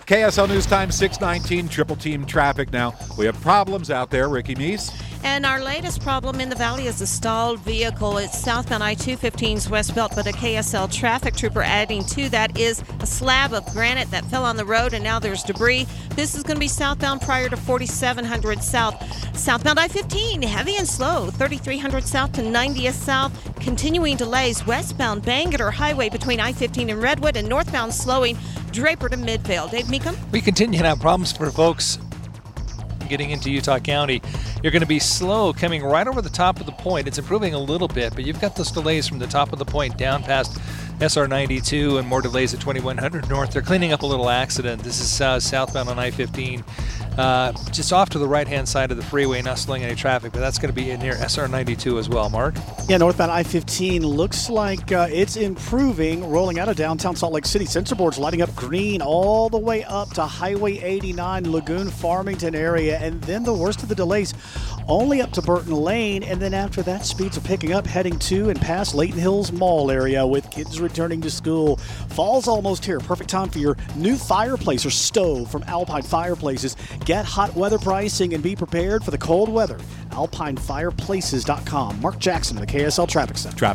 KSL News Time 6:19, triple team traffic now. We have problems out there, Ricky Meese. And our latest problem in the valley is a stalled vehicle. It's southbound I-215's West Belt, but a KSL traffic trooper adding to that is a slab of granite that fell on the road, and now there's debris. This is going to be southbound prior to 4700 south. Southbound I-15, heavy and slow, 3300 south to 90th south. Continuing delays westbound Bangerter Highway between I-15 and Redwood, and northbound slowing Draper to Midvale. Dave Meekum? We continue to have problems for folks getting into Utah County. You're going to be slow coming right over the top of the point. It's improving a little bit, but you've got those delays from the top of the point down past SR 92 and more delays at 2100 North. They're cleaning up a little accident. This is southbound on I-15, just off to the right-hand side of the freeway, not slowing any traffic, but that's going to be near SR 92 as well. Mark? Yeah, northbound I-15 looks like it's improving, rolling out of downtown Salt Lake City. Sensor boards lighting up green all the way up to Highway 89, Lagoon, Farmington area, and then the worst of the delays only up to Burton Lane, and then after that, speeds are picking up, heading to and past Layton Hills Mall area with kids returning to school. Fall's almost here. Perfect time for your new fireplace or stove from Alpine Fireplaces. Get hot weather pricing and be prepared for the cold weather. AlpineFireplaces.com. Mark Jackson of the KSL Traffic Center.